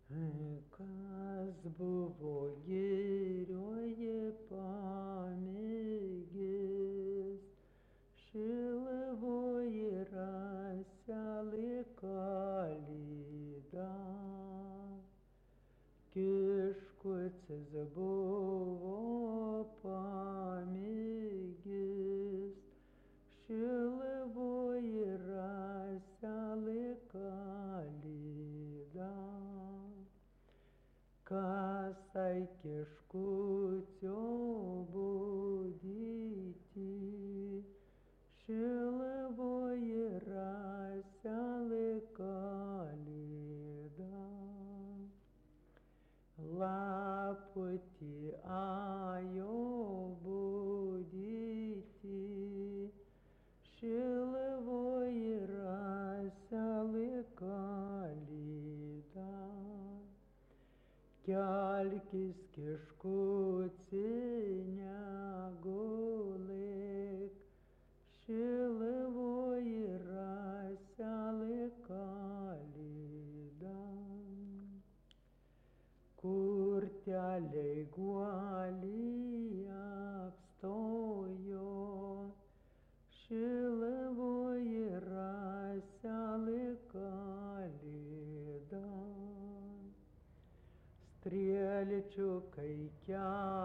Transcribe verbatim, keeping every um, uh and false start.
Kas buvo girioje pamėgis, Šilavoje raselė kalėda. Kiškutis buvo pamėgis, Šilavoje raselė kalėda. Kasai kiškučio budyti, Šilavoje raselė kalėda. Laputį ajo budyti, Šilavoje raselė kalėda. Kelkis kiškuci negulėk, Šilavoje raselė kalėda. Kur teliai guolį apstojo, Šilavoje raselė kalėda. Strėlčiukai kelia